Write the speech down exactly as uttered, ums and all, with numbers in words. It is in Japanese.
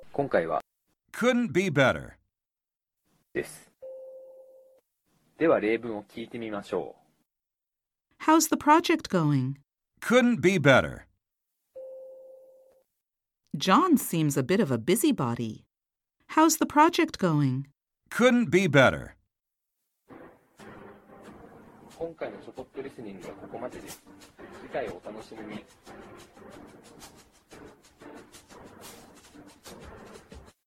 今回は Couldn't be better. です。では例文を聞いてみましょう。 How's the project going? Couldn't be better. John seems a bit of a busybody. How's the project going? Couldn't be better. 今回のちょこっとリスニングはここまでです。次回をお楽しみに。